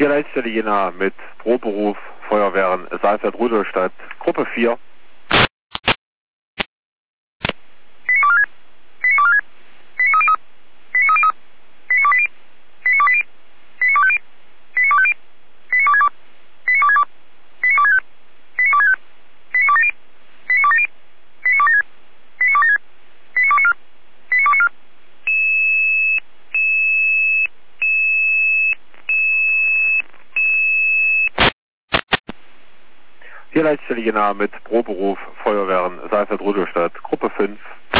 Hier Leitstelle Jena mit Proberuf Feuerwehren Saalfeld-Rudolstadt, Gruppe 4. Hier Leitstelle Jena mit Proberuf Feuerwehren Saalfeld-Rudolstadt, Gruppe 5.